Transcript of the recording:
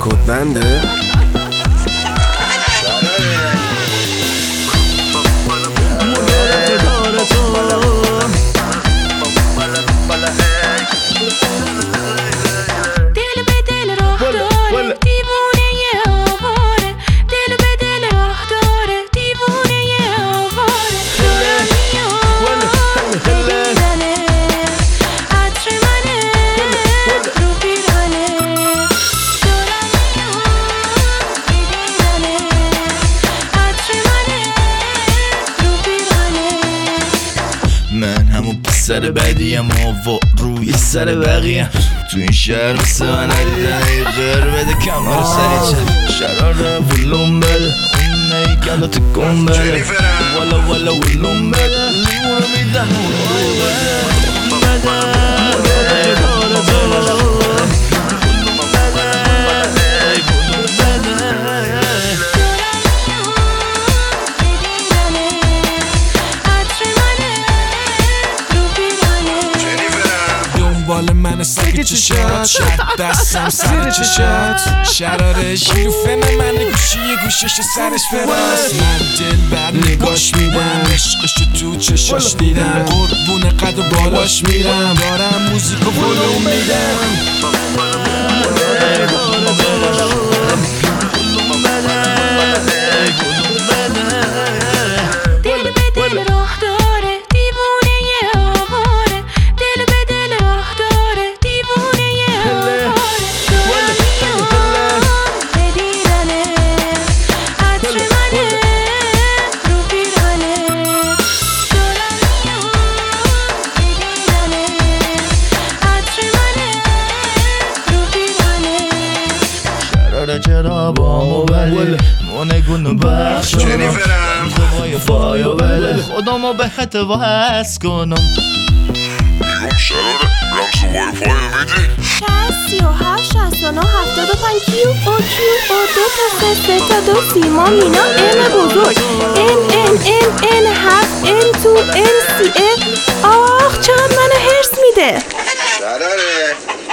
کد بنده من همون پسر بدیم و روی سر بقیه تو این شهر مثل من ندیدن ای غیر بده کمر سری چه شراره ولوم بده اون نیکن تو کن بده والا والا ولوم بده لیمونو میدن دنبال من سگ چشات شد دستم سر چشات شراره شیروفه من گوشی گوشش سرش فراست من دل بر نگاش میدم عشقشو تو چشاش دیدم قربون قد و بالاش میرم دارم موزیک و ولوم میدم چرا با مو بله مونگونو بخش جنیفرم دوای فایو بله خودمو به خط وحس کنم شراره رمز وای فای میدی 37 69 75 کیو او کیو او 2 تا 3 تا 2 سیما مینا ام بزرگ ان هفت ان تو ان سی آخ چقدر منو هرس میده شراره